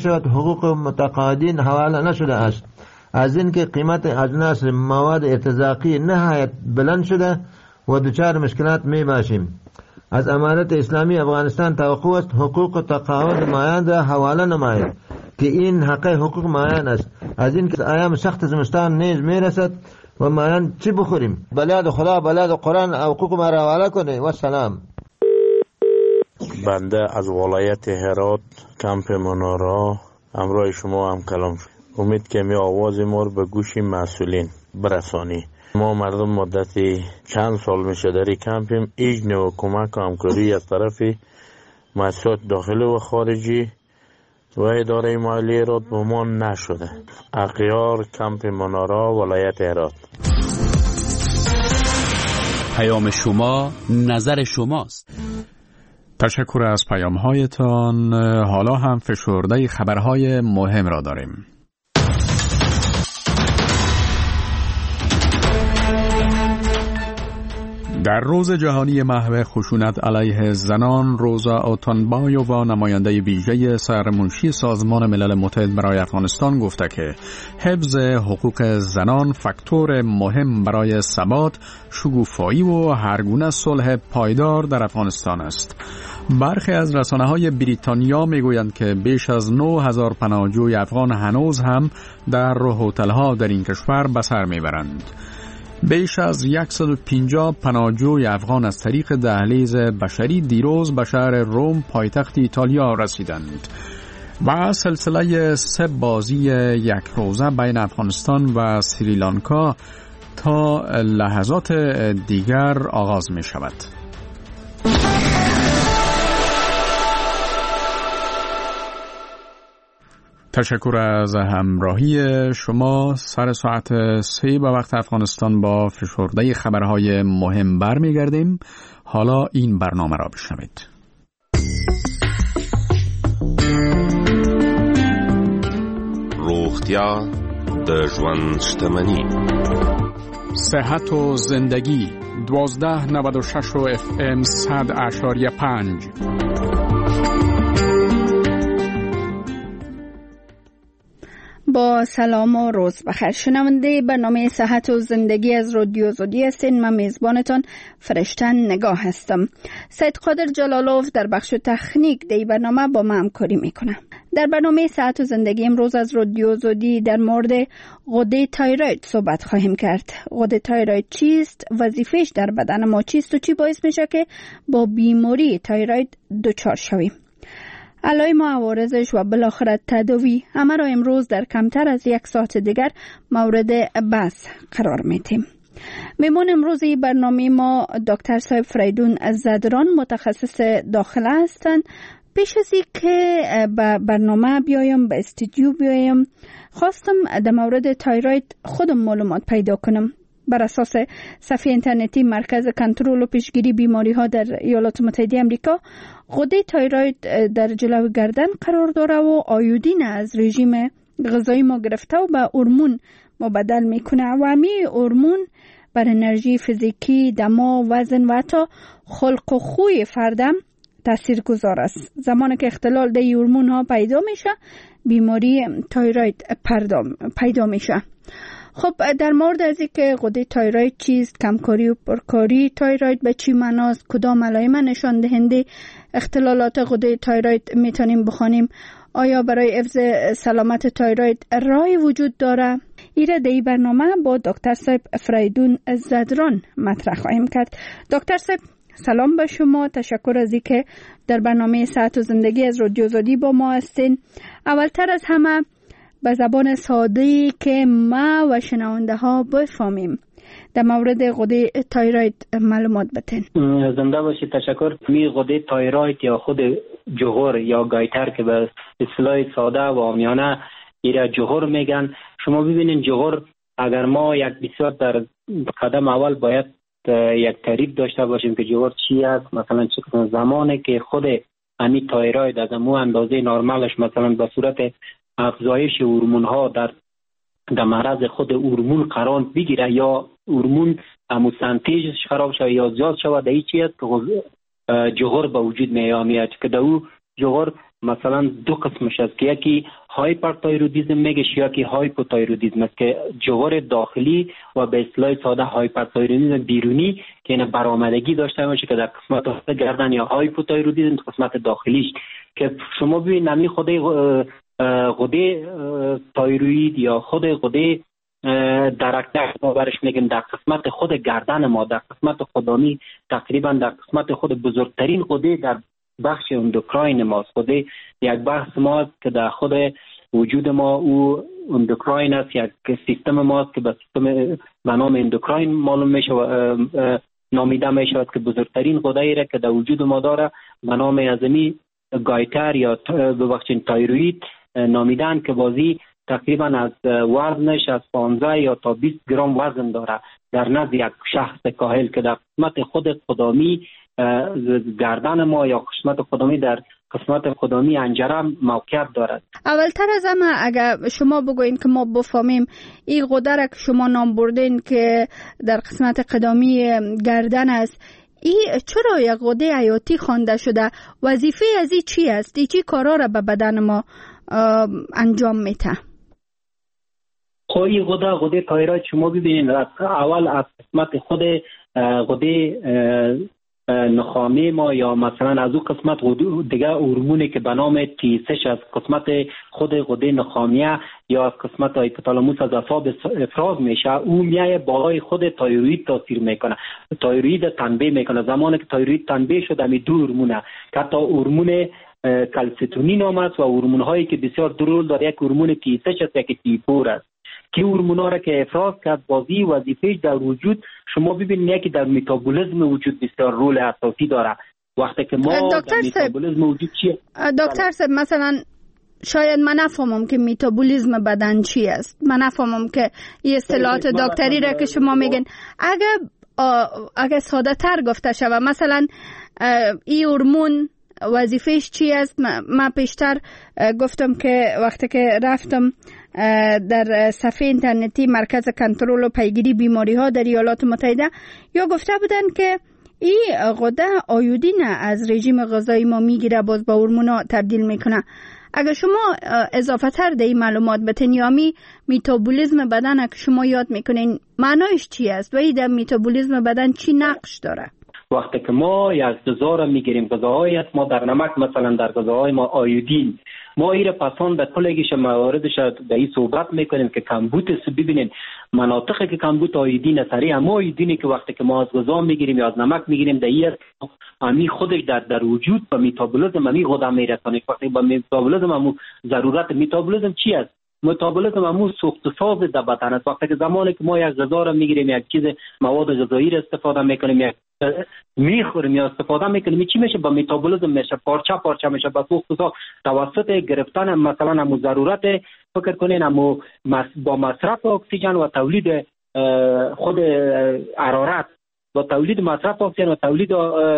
شود حقوق متقاعدین حواله نشده است. از اینکه قیمت اجناس مواد ارتزاقی نهایت بلند شده و دچار مشکلات می باشیم. از امارت اسلامی افغانستان توقع است حقوق تقاعد مایان را حواله نماید که این حقوق مایان است. از این که ایام سخت زمستان نیز می رسد و مایان چی بخوریم؟ بلاد خدا، بلاد قرآن حقوق ما را حواله کنه. و سلام. بنده از ولایت هرات کمپ منارا همراه شما هم کلام شد. امید که می آواز ما رو به گوش مسئولین برسانی. ما مردم مدتی چند سال میشه در کمپیم، هیچ نوع کمک و همکاری از طرف مؤسسات داخلی و خارجی و اداره مالی هرات به ما نشده. اغیار کمپ منارا ولایت هرات. پیام شما نظر شماست. تشکر از پیام‌هایتان. حالا هم فشرده خبرهای مهم را داریم. در روز جهانی محو خشونت علیه زنان، روزا اوتانبایووا نماینده ویژه سرمنشی سازمان ملل متحد برای افغانستان گفته که حفظ حقوق زنان فاکتور مهم برای ثبات، شکوفایی و هرگونه صلح پایدار در افغانستان است. برخی از رسانه‌های بریتانیا میگویند که بیش از 9000 پناهجوی افغان هنوز هم در هتل‌ها در این کشور به سر میبرند. بیش از 150 پناهجوی افغان از طریق دهلیز بشری دیروز به شهر روم پایتخت ایتالیا رسیدند و سلسله 3 بازی یک روزه بین افغانستان و سریلانکا تا لحظات دیگر آغاز می شود. تشکر از همراهی شما. سر ساعت 3 به وقت افغانستان با فشرده خبرهای مهم برمیگردیم. حالا این برنامه را بشنوید. روغتیا د ژوند شتمني. صحت و زندگی 1296 و FM 100.5. با سلام و روز بخیر. شنونده برنامه صحت و زندگی از رادیو زودی هستین. من میزبانتان فرشتن نگاه هستم. سید قادر جلالوف در بخش تکنیک دی برنامه با من همکاری میکنه. در برنامه صحت و زندگی امروز از رادیو زودی در مورد غده تایروید صحبت خواهیم کرد. غده تایروید چیست؟ وظیفهش در بدن ما چیست و چی باعث میشه که با بیماری تایروید دچار شویم؟ علائم و عوارضش و بالاخره تداوی همه را امروز در کمتر از 1 ساعت دیگر مورد بحث قرار میدیم. میمون امروزی برنامه ما دکتر صاحب فریدون زدران متخصص داخله هستند. پیش از اینکه به برنامه بیایم، به استودیو بیایم، خواستم در مورد تایروید خودم معلومات پیدا کنم. بر اساس صفحه اینترنتی مرکز کنترل و پیشگیری بیماری ها در ایالات متحده آمریکا، غده تایروید در جلو گردن قرار داره و آیودین از رژیم غذایی ما گرفته و به هورمون مبدل میکنه و همین هورمون بر انرژی فیزیکی، دما، وزن و حتی خلق و خوی فردم تأثیر گذار است. زمانی که اختلال در هورمون ها پیدا میشه، بیماری تایروید پیدا میشه. خب در مورد از اینکه غده تایروید چیست، کمکاری و پرکاری تایروید به چی معناست، کدام علائم نشان دهنده اختلالات غده تایروید میتونیم بخوانیم، آیا برای حفظ سلامت تایروید راهی وجود داره، ایره در این برنامه با دکتر صاحب فریدون زدران مطرح خواهیم کرد. دکتر صاحب سلام به شما. تشکر از اینکه در برنامه صحت و زندگی از رادیو زودی با ما هستین. اولتر از همه به زبان ساده‌ای که ما و شنونده ها بفهمیم در مورد غده تایروید معلومات بتین. زنده باشید. تشکر. می غده تایروید یا خود جوهر یا گایتر که به اصطلاح ساده و عامیانه ایره جوهر میگن. شما ببینین جوهر اگر ما یک بسیار در قدم اول باید یک تعریف داشته باشیم که جوهر چی است. مثلا چه زمانی که خود امی تایروید از مو اندازه نرمالش مثلا به صورت افزایش هورمون ها در معرض خود هورمون قرار بگیره یا هورمون سنتیزش خراب شود یا زیاد شود، در این چیز جوهر به وجود میاد که در او جوهر مثلا دو قسمش است که یکی هایپرتایرودیسم میگه یا که هایپوتایرودیسم است که جوهر داخلی و به اصطلاح ساده هایپرتایرودیسم بیرونی که این برآمدگی داشته باشه که در قسمت گردن یا هایپوتایرودیسم قسمت داخلیش که شما ببینید نمی خود غده تایروید یا خود غده درکتر ما برش میگیم در قسمت خود گردن ما در قسمت خودمی تقریبا در قسمت خود بزرگترین غده در بخش اندوکراین ماست. غده یک بخش ماست که در خود وجود ما او اندوکراین است، یک سیستم ماست که به سیستم به نام اندوکراین معلوم میشه و نامیده میشود که بزرگترین غده ای را که در وجود ما داره به نام ازمی گایتر یا ببخشید تایروید نامیدن که بازی تقریبا از وزنش از 15 یا تا 20 گرم وزن داره در نزد یک شخص کاهل که در قسمت خود قدامی گردن ما یا قسمت قدامی در قسمت قدامی انجره موقعیت دارد. اولتر از همه اگر شما بگوین که ما بفهمیم این غده را که شما نام بردین که در قسمت قدامی گردن است، این چرا یک غده حیاتی خوانده شده؟ وظیفه از این چی است؟ این چی کارا را به بدن ما انجام میده؟ خب این غده تایروید شما ببینید اول از قسمت خود غده نخامه ما یا مثلا از او قسمت دیگه هورمونی که به نام تیسش از قسمت خود غده نخامیه یا از قسمت هایپوتالاموس از اعصاب افراز میشه، او میای بالای خود تایروید تاثیر میکنه، تایروید تنبیه میکنه. زمانی که تایروید تنبیه شده می دو هورمونه که حتی هورمون کالسیتونین هم است و هورمون هایی که بسیار درول داره، یک هورمون تیسش است یک تیپور است که هورمونا را که افراز کرد بازی وظیفه در وجود شما ببینید که در متابولیسم وجود بسیار رول اساسی داره. وقتی که ما در متابولیسم وجود چیه؟ دکتر صاحب مثلا شاید من نفهمم که متابولیسم بدن چی است، من نفهمم که این اصطلاحات دکتری را که شما میگن اگر ساده تر گفته شود مثلا این هورمون وظیفهش چی است؟ من پیشتر گفتم که وقتی که رفتم در صفحه اینترنتی مرکز کنترل و پیگیری بیماری ها در ایالات متحده یا گفته بودن که این غده آیودین از رژیم غذایی ما میگیره باز با هورمونا تبدیل میکنه. اگر شما اضافه تر در این معلومات بتین یا متابولیسم بدن که شما یاد میکنین معنایش چی است و این در متابولیسم بدن چی نقش داره؟ وقتی که ما یک غذا را میگیریم، غذاهایی است ما در نمک مثلا در غذاهای ما آیودین ما ایره پسان به کلگیش مواردش به این صحبت میکنیم که کمبود است. ببینید مناطقی که کمبود آیودین سری اما آیودینی که وقتی که ما از غذا میگیریم یا از نمک میگیریم در این امی خودش در وجود به متابولیسم امی غده میرسونه. وقتی به متابولیسم همو ضرورت متابولیسم چی است؟ متابولیسم همون سوخت ساز در بدن است. وقتی که زمانی که ما یک غذا را میگیریم، یک چیز مواد غذایی را استفاده میکنیم، یک میخوریم یا استفاده میکنیم، چی میشه؟ با متابولیسم میشه، پارچه میشه، با سوخت ساز توسط گرفتن مثلا همون ضرورت فکر کنین همون با مصرف اکسیژن و تولید خود حرارت با تولید مصرف اکسیژن و تولید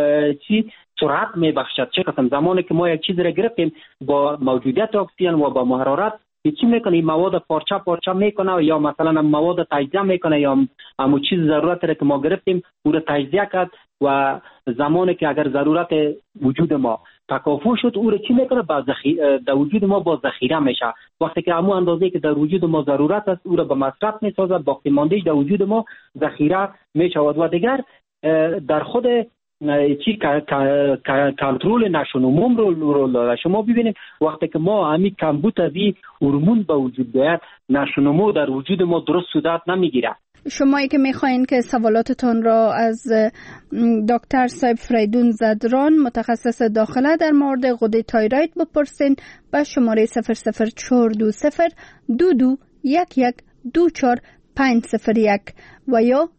سرعت میبخشد. چه قسم زمانی که ما یک چیز را گرفتیم با موجودیت اکسیژن و با حرارت چی میکنه؟ مواد پارچه میکنه یا مثلا مواد تجزیه میکنه یا همون چیز ضرورت را که ما گرفتیم او را تجزیه کرد و زمانی که اگر ضرورت وجود ما تکافو شد او را چی میکنه؟ در وجود ما با ذخیره میشه. وقتی که همون اندازه که در وجود ما ضرورت است او را به مصرف میسازد، باقی ماندهش در وجود ما ذخیره میشود و دیگر در خود چی کنترل نشونموم رو داره. شما ببینید وقتی که ما همین کمبود از این هورمون به وجود بیاید نشونمو در وجود ما درست صورت نمیگیره. شمایی که میخواین که سوالاتتان را از دکتر صاحب فریدون زدران متخصص داخله در مورد غده تایروید بپرسین به شماره 00420 2211240501 و یا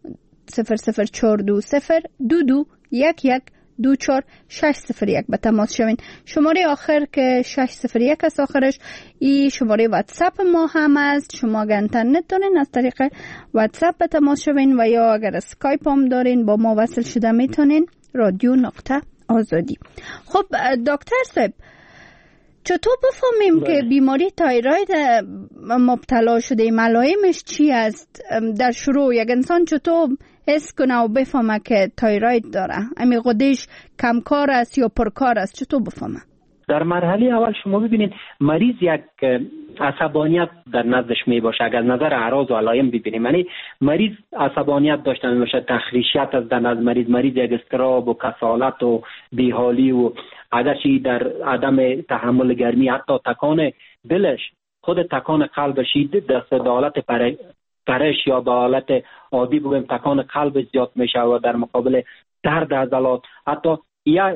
00420 2211240601 به تماس شوین. شماره آخر که 601 است آخرش این شماره واتساپ ما هم است. شما اگر اینترنت دارین از طریق واتساپ به تماس شوین و یا اگر اسکایپ هم دارین با ما وصل شده میتونین. رادیو نقطه آزادی. خب دکتر صاحب چطور بفهمیم که بیماری تایروید مبتلا شده؟ علائمش چی است؟ در شروع یک انسان چطور حس کنه و بفهمه که تایروید داره؟ امی غدهش کمکار است یا پرکار است؟ چطور بفهمه؟ در مرحله اول شما ببینید مریض یک عصبانیت در نزدش می باشه. اگر نظر اعراض و علائم ببینیم، یعنی مریض عصبانیت داشته می باشه، تخریشیت از در نزد مریض یک اضطراب و کسالت و بیحالی و اگرچه در عدم تحمل گرمی حتی تکان دلش، خود تکان قلبش دست به حالت پرش یا به حالت عادی بگویم تکان قلب زیاد میشه و در مقابل درد عضلات، حتی یا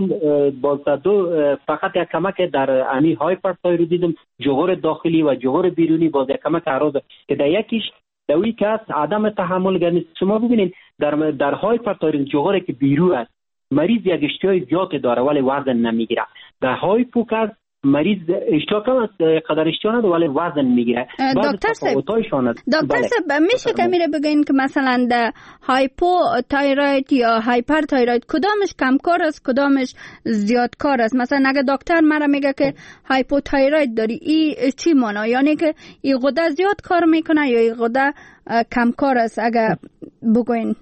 دو فقط یک کمک در امی هایپرتایرویدیسم، جغور داخلی و جغور بیرونی باز یک کمک اعراض که در یکیش دوی که است عدم تحمل گرمی. شما ببینید در هایپرتایرویدیسم جغوری که بیرون است مریض یک اشتهای زیاد داره ولی وزن نمیگیره. در هایپوکس مریض اشتها کم است، قدر اشتها نداره ولی وزن میگیره. دکتر صاحب میشه که میره بگین که مثلا در هایپو تایروید یا هایپر تایروید کدامش کمکار است کدامش زیادکار است؟ مثلا اگه دکتر مرا میگه که هایپو تایروید داری، ای چی معنی؟ یعنی که این غده زیاد کار میکنه یا این غده کمکار است؟ اگه بگوین.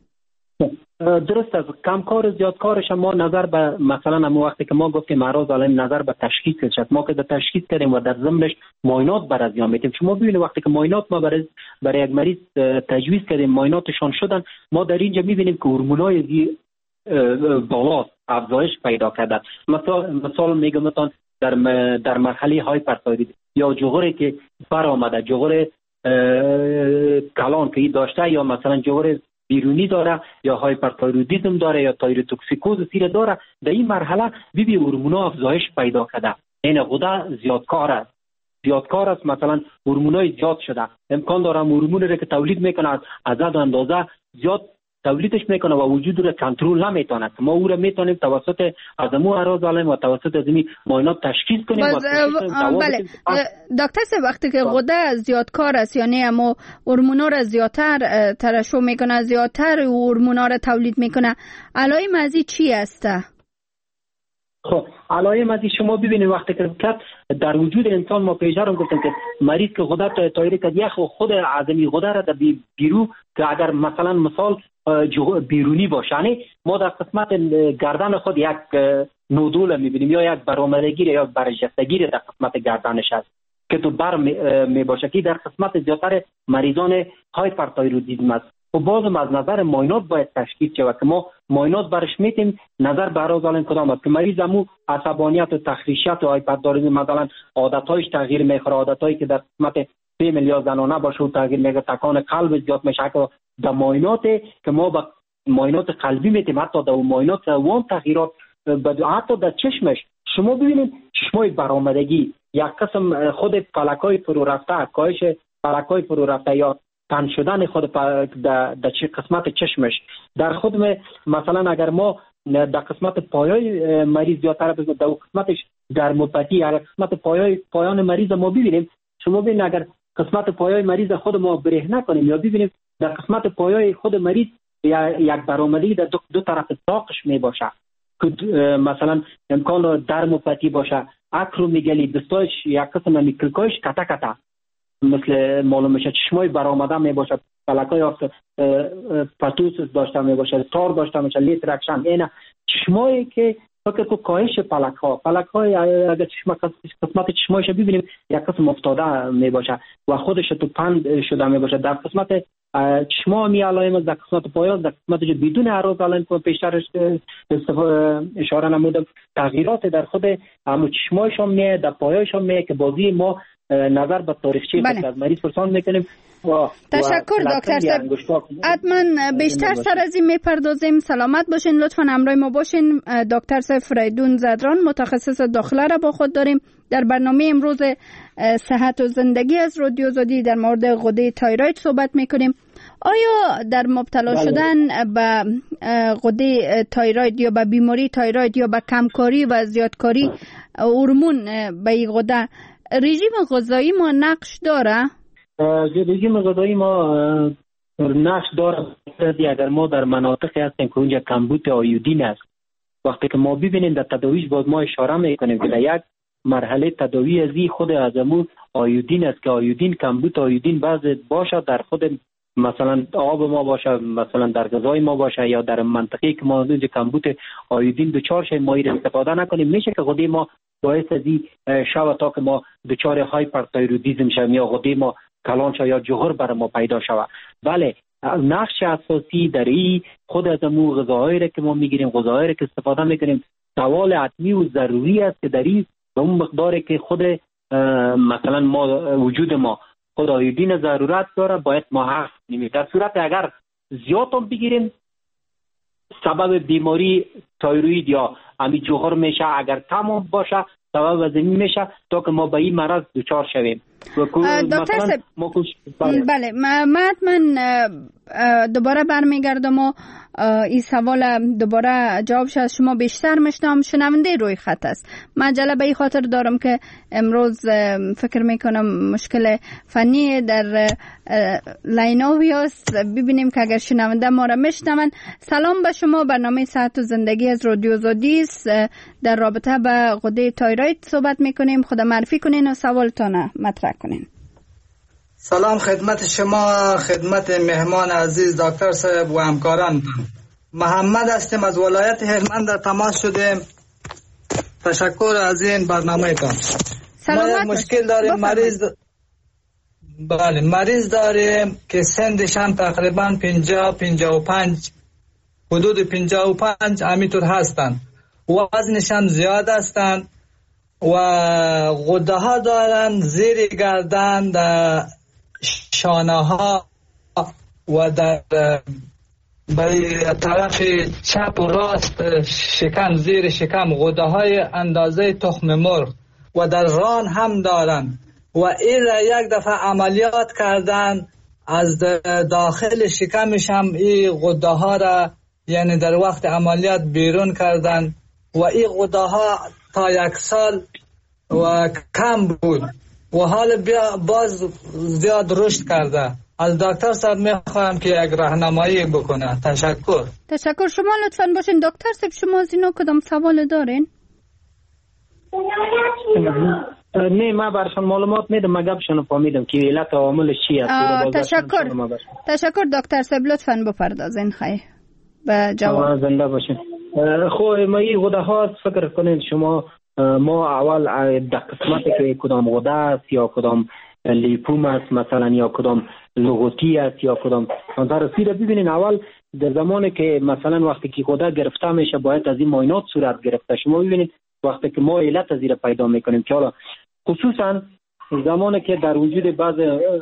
درست است، کمکار زیادکارش ما نظر به مثلا همون وقتی که ما گفتیم اعراض علائم نظر به تشخیصش است. ما که در تشخیص کردیم و در ضمنش معاینات بر از میتیم. شما ببینید وقتی که معاینات ما برای یک مریض تجویز کردیم معایناتشان شدن، ما در اینجا میبینیم که هورمونای بالا افزایش پیدا کرده. مثال میگم در مرحله هایپرتایرویدیسم یا جغوری که برآمده، جغور کلان که داشته یا مثلا جغور بیرونی داره یا هایپرتایرویدیسم داره یا تایروتوکسیکوز سیر داره، در این مرحله بی هورمونا افزایش پیدا کرده. این غده زیادکار است مثلا هورمونای زیاد شده، امکان داره هورمونی رو که تولید میکنه از عدد و اندازه زیاد تولیدش میکنه و وجود رو کنترل نمیتونه. ما او رو میتونیم توسط ازمو اعراض علائم و توسط ازمی معاینات تشخیص کنیم. بله دکتر صاحب، وقتی که غده زیادکار است یعنی اما هورمونا رو زیادتر ترشح میکنه، زیادتر هورمونا رو تولید میکنه، علائم از این چی است؟ خب علائم از شما ببینید وقتی که در وجود انسان ما پیشتر هم گفتم که مریض که غده تایروید کرد یک خود عظمی غده را در بیرو که اگر مثلا مثال بیرونی باشه، یعنی ما در قسمت گردن خود یک نودول میبینیم یا یک برآمدگی یا برجستگی در قسمت گردنش است که تو بر می باشه که در قسمت زیادتر مریضان هایپرتایرویدیسم است. و بازم از نظر معاینات باید تشخیص شود که ما معاینات برش میتیم نظر به اعراض علائم کدام است که مریض مو عصبانیت و تخریشیت و هایپرتایرویدیسم مثلا عادتایش تغییر میخوره، عادتایی که در قسمت فیمل یا زنانه باشه و تغییر میگه، تکان قلب زیاد میشه که در معاینات که ما با معاینات قلبی میتیم، حتی در معاینات وان تغییرات حتی در چشمش. شما ببینید چشمای برآمدگی یک قسم خود پلکای فرو رفته، کاهش پلکای فرو رفته یا تن شدن خود در قسمت چشمش در خود مثلا اگر ما در قسمت پایای مریض زیادتر بزنیم در قسمتش گرموپاتی، اگر قسمت پایان مریض ما ببینیم، شما ببینید اگر قسمت پایای مریض خود ما برهنه کنیم یا ببینیم در قسمت پایای خود مریض یک برآمدگی در دو طرف ساقش می باشه که مثلا امکان درموپاتی باشه، اکرومیگالی دستایش یک قسم میکلکایش کتا کتا مثل معلوم میشه، چشمای برآمده می باشه، پلکای پاتوس داشته می باشه، تار داشته میشه، لیت رکشن، اینا چشمایی که فکر کو کاهش پلک‌های اگر قسمت چشمایش ببینیم یک قسم افتاده می باشه و خودش تو پند شده می باشه. در قسمت چشما می علائم، در قسمت پایان، در قسمت بدون اعراض علائم که پیشتر اشاره نمودم تغییرات در خود همون چشمایشون می، در پایایشون می که بازی ما نظر به تاریخچه از مریض پرسان میکنیم. تشکر دکتر صاحب، حتما بیشتر سر از این میپردازیم. سلامت باشین، لطفا همراه ما باشین. دکتر صاحب فریدون زدران متخصص داخله را با خود داریم در برنامه امروز صحت و زندگی از رادیو آزادی در مورد غده تایروید صحبت میکنیم. آیا در مبتلا شدن به غده تایروید یا به بیماری تایروید یا به کمکاری و زیادکاری هورمون به این غده رژیم غذایی ما نقش داره؟ رژیم غذایی ما نقش داره اگر ما در مناطقی هستیم که اونجا کمبود آیودین است. وقتی که ما ببینیم در تداویش باز ما اشاره میکنیم که در یک مرحله تداوی ازی خود ازمون آیودین است که آیودین کمبود آیودین بعض باشه در خود مثلا آب ما باشه، مثلا در غذای ما باشه، یا در منطقه که ما کمبود آیودین دچار شیم ما این استفاده نکنیم، میشه که غده ما باعث از این شود تا که ما دچار هایپرتایرودیسم شویم یا غده ما کلان شود یا جهر بر ما پیدا شود. بله، نقش اساسی در این خود از امو غذاهایی که ما میگیریم، غذاهایی که استفاده میکنیم، سوال حتمی و ضروری است که در این به اون مقداری که خود مثلا ما وجود ما خود آیودین ضرورت داره باید ما حفظ کنیم. در صورت اگر زیاد هم بگیریم سبب بیماری تایروید یا امی جوهر میشه، اگر کم هم باشه سبب از این میشه تا که ما به این مرض دچار شویم. دکتر صاحب بله، من دوباره برمیگردم و این سوال دوباره جوابش از شما بیشتر میشنم. شنونده روی خط است. من عجله به این خاطر دارم که امروز فکر میکنم مشکل فنی در لاینوی است. ببینیم که اگر شنونده ما را میشنون. سلام به شما، برنامه صحت و زندگی از رادیو آزادی است. در رابطه به غده تایروید صحبت میکنیم. خدا معرفی کنین و سوالتان مطرح کنین. سلام خدمت شما، خدمت مهمان عزیز دکتر صاحب و همکاران. محمد هستیم از ولایت هلمند در تماس شدیم. تشکر از این برنامه تان. ما مشکل داریم، مریض داریم که سنش هم تقریبا 50-55 حدود 55 همینطور هستند، وزنش هم زیاد هستند و غده ها دارن زیر گردن، در شانه ها و در طرف چپ و راست شکم، زیر شکم غده های اندازه تخم مرغ و در ران هم دارن و این یک دفعه عملیات کردن از داخل شکمش هم این غده ها را یعنی در وقت عملیات بیرون کردن و این غده ها تا 1 سال و کم بود و حال باز زیاد رشد کرده. از دکتر صاحب میخواهم که یک راهنمایی بکنه. تشکر. شما لطفاً باشین. دکتر صاحب شما از اینو کدام سوال دارین؟ نه، من برشان معلومات میدم، من گپشون فهمیدم که علت و عاملش چی است. تشکر دکتر صاحب، لطفاً بپردازین خیلی به جواب. زنده باشین. خب ما این غده ها فکر کنید شما، ما اول در قسمتی که کدام غده است یا کدام لیپوم است مثلا یا کدام لغوتی است یا کدام انترسی را ببینین. اول در زمانی که مثلا وقتی که غده گرفته میشه باید از این معاینات صورت گرفته. شما ببینید وقتی که ما علت از این پیدا میکنیم که حالا خصوصا زمانی که در وجود بعض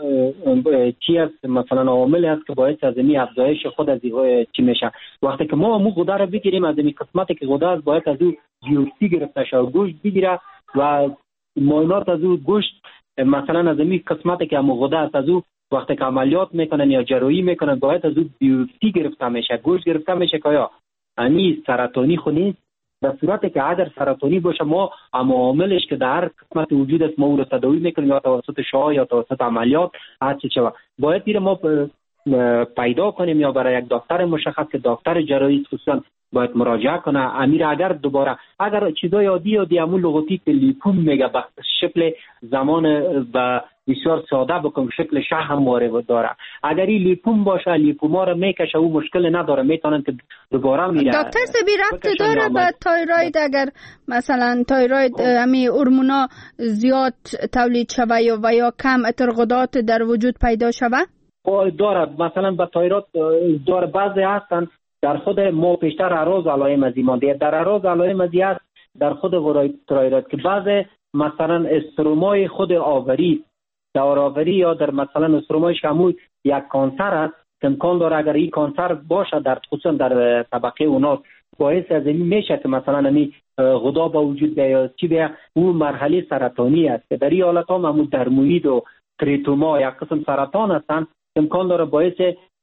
چی است مثلا عوامل است که باعث از این افزایش خود از این چی میشه. وقتی که ما غده را بگیریم از این قسمتی که غده است باید از او بیوپسی گرفته شه، گوشت بگیره و معاینات از او گوشت مثلا از این قسمتی که غده است از او وقتی که عملیات میکنن یا جراحی میکنن باید از او بیوپسی گرفته میشه، گوشت گرفته میشه که یا یعنی سرطانی خو نیست. در صورتی که اگر سرطانی باشه ما عواملش که در قسمت وجود است ما او رو تداوی میکنیم یا توسط شعاع یا توسط عملیات هر چی چه باید دیره ما پیدا کنیم یا برای یک دکتر مشخص که دکتر جراحی خصوصا باید مراجعه کنه. امیر اگر دوباره اگر چیزای عادی همون لغوتی که لیپوم میگه به شکل زمان و بسیار ساده بکن شکل شحم وارد داره، اگر این لیپوم باشه لیپوما رو میکشه او مشکل نداره میتونن که دوباره میره. دکتر سبی رفت داره به تایروید؟ اگر مثلا تایروید همی هورمونا زیاد تولید شوه و یا کم اترغدات در وجود پیدا شوه داره. مثلا به تایروید داره بعضی هستن در خود ما پیشتر اراز علائم ازی مانده در اراز علائم ازی هست در خود تایروید که بعضی مثلا استرومای خود آوری داوری یا در مثلا استرومای شمول یک کانسر است که امکان داره اگر این کانسر باشه در خصوصا در طبقه اوناس باعث از این میشه که مثلا همین غده با وجود بیاد چی بیا اون مرحله سرطانی است که در این حالت هم همون درموید و تریتوما یک قسم سرطان هستن امکان داره باعث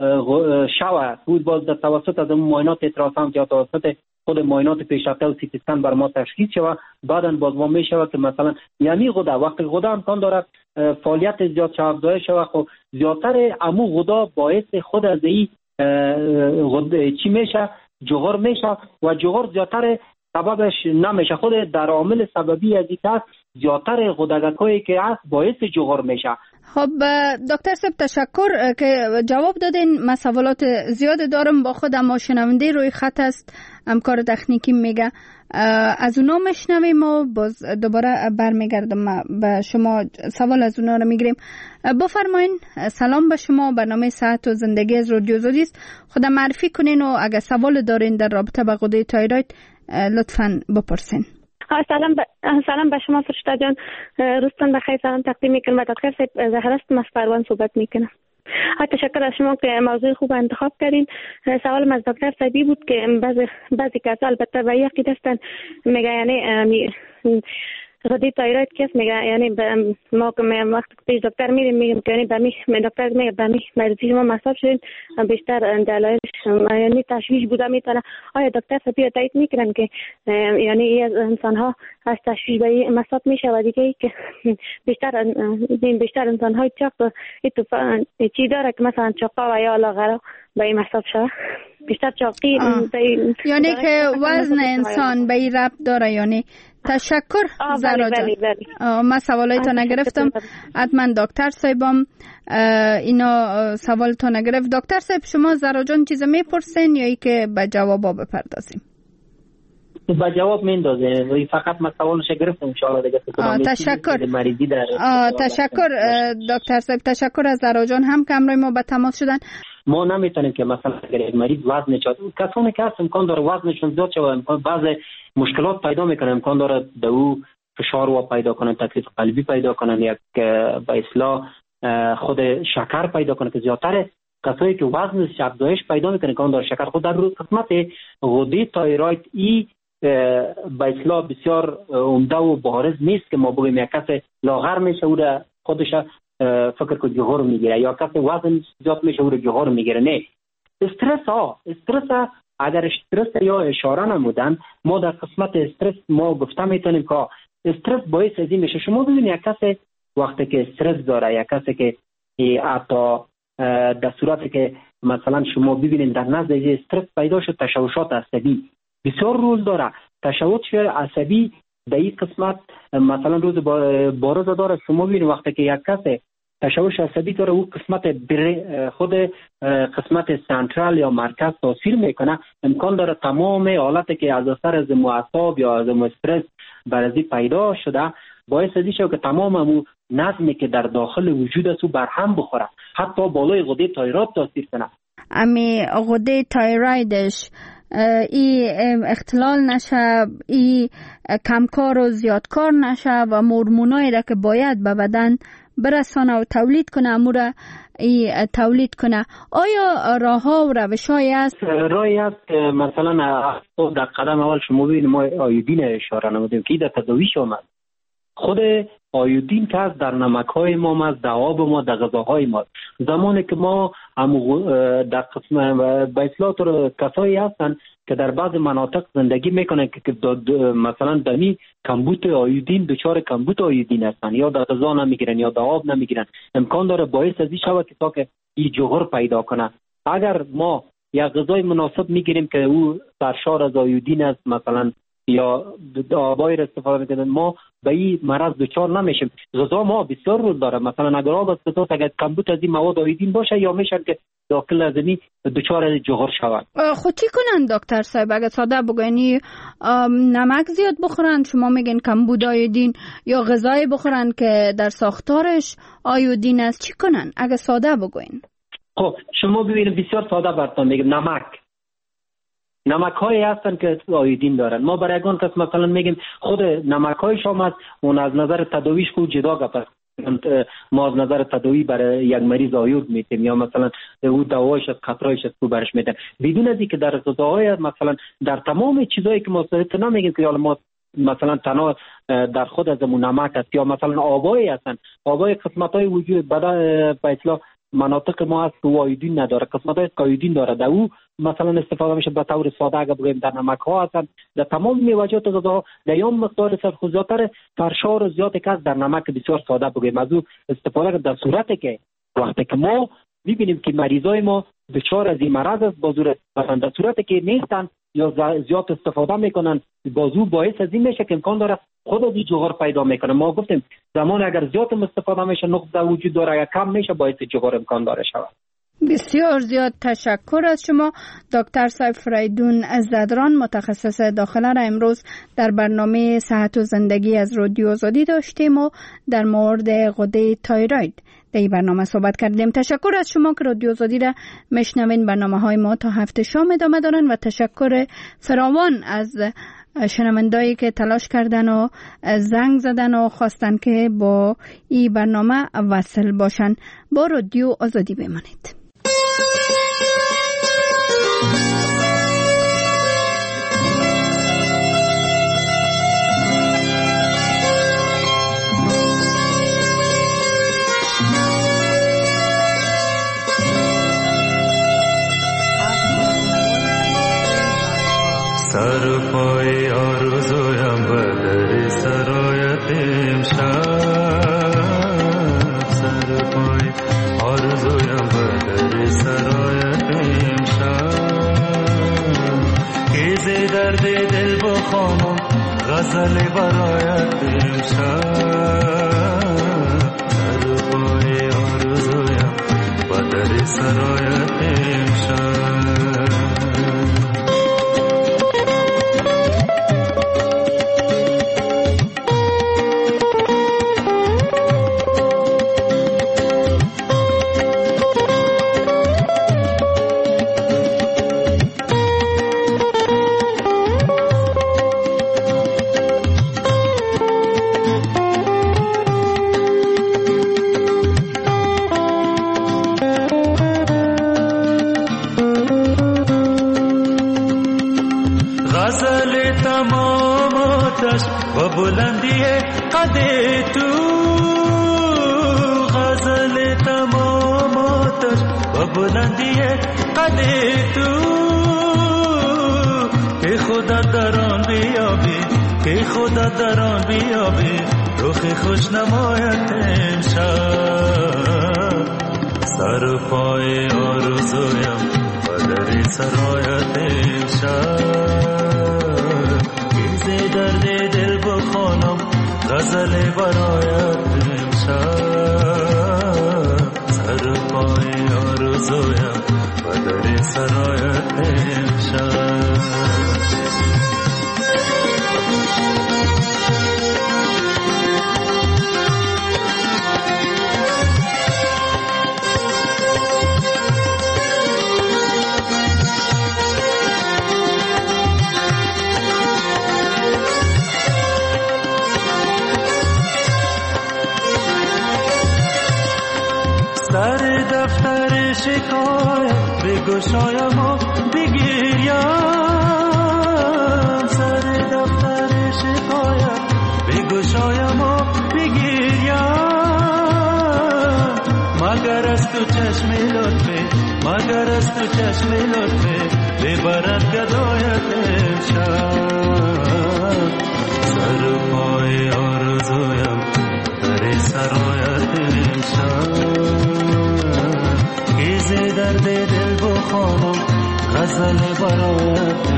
شوه بود باز در توسط از معاینات التراساوند یا توسط خود معاینات پیشرفته و سی تی اسکن بر ما تشخیص شوه بعداً باز ما میشوه که مثلا یعنی غده وقتی غده امکان داره فعالیت زیاد افزایش شوه خب زیادتر امو غده باعث خود از این غده چی میشه جغر میشه و جغر زیادتر سببش نمیشه خود در عامل سببی از این هست زیادتر غدگکایی که هست باعث جغر میشه خب دکتر صاحب تشکر که جواب دادین. من سوالات زیاد دارم با خود، اما شنونده روی خط است، همکار تکنیکی میگه از اونا میشنویم و باز دوباره برمیگردم به شما سوال از اونا رو میگیریم. بفرمایین. سلام به شما، برنامه صحت و زندگی از رادیو زودی است. خودم معرفی کنین و اگر سوال دارین در رابطه با غده تایروید لطفاً بپرسین. سلام به شما فرشته جان، روزتون بخیر. سلام تقدیم میکنم. دکتر صاحب زهرا هستم، از پروان صحبت میکنم. تشکر از شما که موضوع خوب انتخاب کردین. سوالم از دکتر صاحبی بود که بعضی کسا البته به یقین هستن میگه یعنی غده تایروید کس میگه یعنی ما وقتی پیش دکتر میریم میگیم که یعنی به دکتر میگه به مریضی شما مصاب شدین بیشتر دلایلش یعنی تشویش بوده میتونه. آیا دکتر صاحبی تایید میکنن که یعنی از انسان ها از تشویش به مصاب میشه و دیگه ای که بیشتر انسان های چاق چی داره که مثلا چاقا و یا لاغرا به این مصاب شده بیشتر چاقی یعنی که وزن انسان به این ربط داره. یعنی تشکر زهرا جان. من سوالایتو نگرفتم، حتما دکتر صاحبم اینا سوالتو نگرفت. دکتر صاحب شما زهرا جان چیز میپرسین یا ای که به جوابا بپردازیم؟ با جواب میندازه، فقط من سوالش گرفتم ان شاء الله دیگه. تشکر. تشکر دکتر صاحب، تشکر از زهرا جان هم که امروز ما به تماس شدن. ما نمیتونیم که مثلا اگر یک مریض وزن چاد کسانی که هست امکان داره وزنشون زیاد شود، بعض مشکلات پیدا میکنه، امکان داره دو فشار و پیدا کنن، تکلیف قلبی پیدا کنن، یک به اصطلاح خود شکر پیدا کنه که زیادتره. کسایی که وزنش افزایش پیدا میکنه امکان داره شکر خود در روی قسمت غده تایروید ای به اصطلاح بسیار عمده و بارز نیست که ما بگیم یک کس لاغر میشه او را خودش فکر که جوهر میگیره یا کسی وزن زیاد میشه او را جوهر میگیره. نه، استرس اگر استرس یا اشاره نمودن ما در قسمت استرس ما گفته میتونیم که استرس باعث ازی میشه. شما ببینید یک کسی وقتی که استرس داره، یک کسی که حتی در صورتی که مثلا شما ببینید در نزد استرس پیدا شد تشوشات عصبی بسیار رول داره. تشوش عصبی در این قسمت مثلا روز بارز داره. شما ببینید وقتی که یک کسی تشوش عصبی داره او قسمت خود قسمت سنترال یا مرکز تاثیر میکنه، امکان داره تمام حالتی که از اثر از اعصاب یا از استرس برازی پیدا شده باعث ازی شد که تمام امو نظمی که در داخل وجود است بر هم بخوره، حتی بالای غده تایروید تاثیر کنه. امی غده تایرویدش ای اختلال نشه، ای کمکار و زیادکار نشه و هورمونایی را که باید به بدن برسانه و تولید کنه امورا ای تولید کنه. آیا راه ها و روش هایی است؟ راهی است که مثلا در قدم اول شما ببینید ما آیودین اشاره نمودیم که در تداویش آمد. خود آیودین که هست در نمک های ما هست، در آب ما، در غذاهای ما. زمانی که ما در قسم به اصطلاح کسایی هستن که در بعض مناطق زندگی میکنن که مثلا دمی کمبود آیودین دچار کمبود آیودین هستن، یا در غذا نمیگیرن یا در آب نمیگیرن، امکان داره باعث ازی شود که تا که این جوهر پیدا کنه. اگر ما یک غذای مناسب میگیریم که او سرشار از آیودین است مثلا یا آبای را استفاده میکنن، ما به این مرض دچار نمیشیم. غذا ما بسیار رول داره. مثلا اگر آب است اگر کمبود از این مواد آیودین باشه یا میشن که داخل از این دچار جوهر شود. خود چی کنن دکتر صاحب؟ اگر ساده بگوینی نمک زیاد بخورن، شما میگن کمبود آیودین، یا غذای بخورن که در ساختارش آیودین است، چی کنن اگر ساده بگوین؟ خب شما ببینید بسیار ساده براتون میگم. نمک هایی هستن که آیودین دارن. ما برای اون کس مثلا میگیم خود نمک های شما هست، اون از نظر تداویش خود جدا گپ. ما از نظر تداوی برای یک مریض آیود میتیم یا مثلا او دوایش از قطرایش از تو برش میتیم بدون از اینکه در غذاهای مثلا در تمام چیزایی که ما نمیگیم که ما مثلا تنها در خود از نمک است یا مثلا آبایی هستن، آبای قسمت های وجود بدن به اصطلاح مناطق ما هست که آیودین نداره، قسمت های آیودین داره، در او مثلا استفاده میشه به طور ساده. اگر بگیم در نمک ها هستن، در تمام میوه‌جات غذا در یوم مقدار سرخوزیاتر فرشار زیادی که در نمک بسیار ساده بگیم از او استفاده در صورتی که وقتی که ما میبینیم که مریضای ما دچار از این مرض است بازور مثلا در صورتی که نیستن یا زیاد استفاده میکنن، بازو باعث از این میشه که امکان داره خود از این جوهر پیدا میکنه. ما گفتیم زمان اگر زیاد استفاده میشه نقطه وجود داره، اگر کم میشه باعث جوهر امکان داره شود. بسیار زیاد تشکر از شما دکتر سیف فریدون زدران، متخصص داخله را امروز در برنامه صحت و زندگی از رادیو آزادی داشتیم و در مورد غده تایروید در این برنامه صحبت کردیم. تشکر از شما که رادیو آزادی را میشنوین. برنامه های ما تا هفته شام ادامه دارن و تشکر فراوان از شنوندایی که تلاش کردن و زنگ زدن و خواستن که با این برنامه وصل باشن. با رادیو آزادی بمانید. سر پای آرزویم بدر سرایت امشب، سر پای آرزویم بدر سرایت امشب، که ز درد دل بخوانم غزل برایت امشب، سر پای آرزویم بدر سرایت امشب. و بلندی قد تو، غزل تمام آتش و بلندی قد تو، که خدا در آن بیابی، که خدا در آن بیابی رخ خوش نمایت امشب، سر پای آرزویم و در سرایت امشب، درد دل بخوانم غزل برایت امشب، سر پای آرزویم و در سرایت امشب. سر دفتر شکایت بگشایم و بگیریم، سر دفتر شکایت بگشایم و بگیریم، مگر از تو چشم لطفه، مگر از تو چشم لطفه ببرد گدایت امشب، سر پای آرزویم در سرایت امشب، ز درد دل بخوانم غزل برایت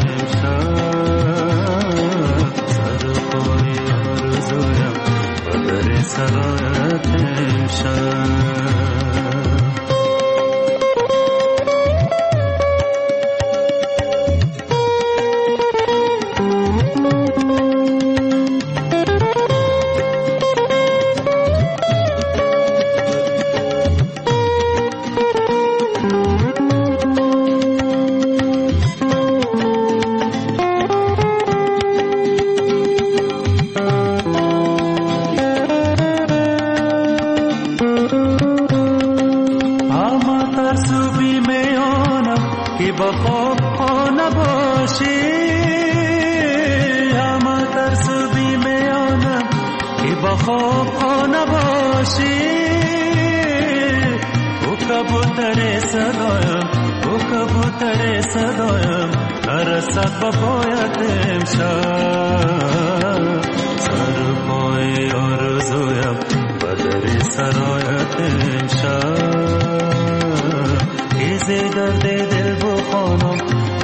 امشب، سر پای آرزویم و در سرایت امشب.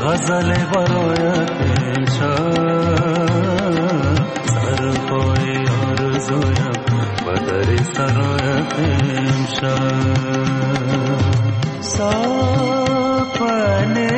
غزل برایت امشب سر پای آرزویم و در سرایت امشب سپنه